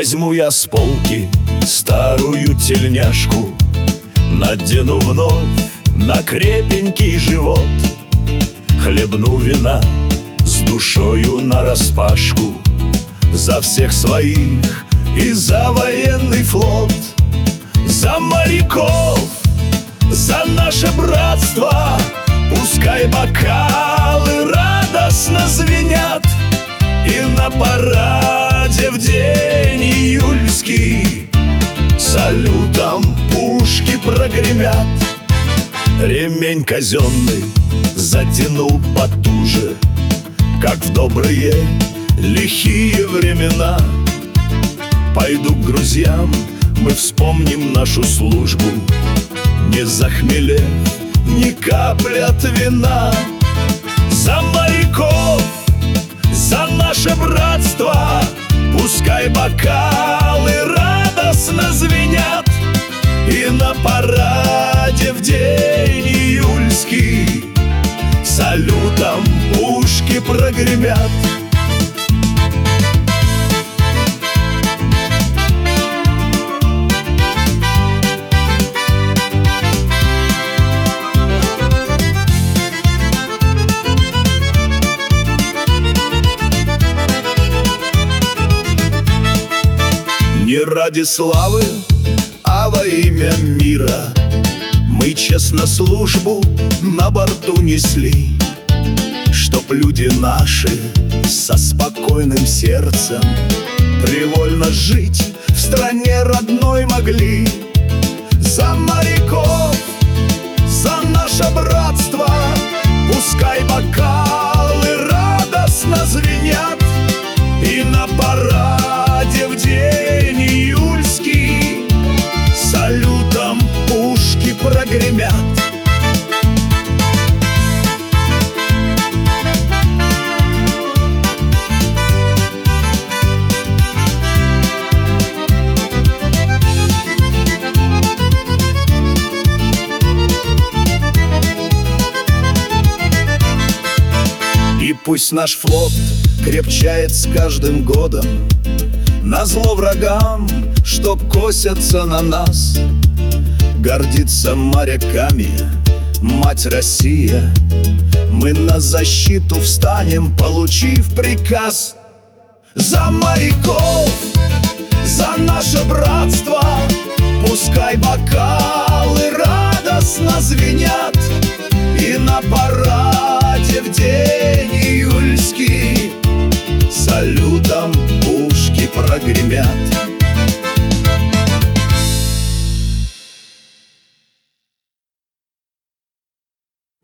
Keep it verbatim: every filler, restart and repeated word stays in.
Возьму я с полки старую тельняшку, надену вновь на крепенький живот, хлебну вина с душою нараспашку за всех своих и за военный флот, за моряков, за наше братство. Пускай бокалы радостно звенят, и на параде в день июльский салютом пушки прогремят. Ремень казенный затянул потуже, как в добрые лихие времена. Пойду к друзьям, мы вспомним нашу службу, не захмелев ни капли от вина. За моряков, за наше братство, пускай бокалы радостно звенят, и на параде в день июльский салютом пушки прогремят. Не ради славы, а во имя мира мы честно службу на борту несли, чтоб люди наши со спокойным сердцем привольно жить в стране родной могли. За моряков, за наше братство, пускай бокалы радостно звенят, и на параде в день июльский салютом пушки прогремят. И пусть наш флот крепчает с каждым годом, назло врагам, что косятся на нас. Гордится моряками мать Россия, мы на защиту встанем, получив приказ. За моряков, за наше братство, пускай бокалы радостно звенят, и на параде в день июльский салютом пушки прогремят.